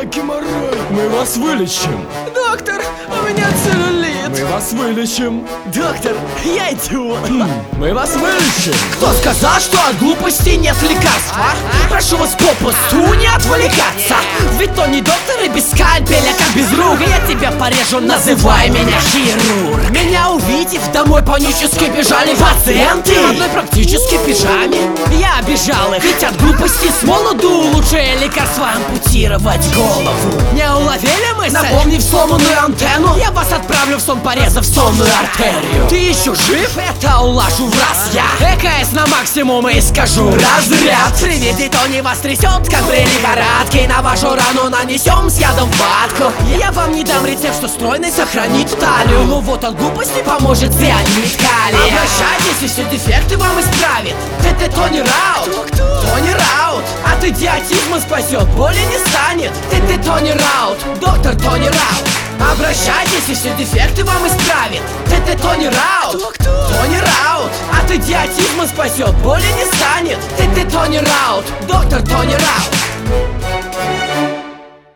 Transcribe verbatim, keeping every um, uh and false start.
геморрой. Мы вас вылечим. Доктор, у меня целлюлит. Мы вас вылечим. Доктор, я идиот. Мы вас вылечим. Кто сказал, что от глупости нет лекарства? Прошу вас попусту не отвлекаться. Ведь то не доктор и без скальпеля, как без рук. Я тебя порежу, называй меня хирург. Меня увидев, домой панически бежали пациенты в одной практически пижаме. Я обижал их, ведь от глупости с молоду лучшее лекарство ампутировать голову. Не уловили мысль? Напомнив сломанную антенну, я вас отправлю в сон, порезав сонную артерию. Ты еще жив? Это улажу в раз я. ЭКС на максимум и скажу разряд. При виде Тони вас трясет, как при лихорадке. На вашу рану нанесем с ядом ватку. Я вам не дам рецепт, что стройный сохранит талию. Ну вот от глупости поможет цианид калия. Обращайтесь, и все дефекты вам исправит. Это Тони Раут. Тони Раут. От идиотизма спасет, боли не станет. Это Тони Раут. Доктор Тони Раут. Обращайтесь, и все дефекты вам исправит. Это Тони Раут. Тони Раут. От идиотизма спасет, боли не станет. Это Тони Раут. Доктор Тони Раут.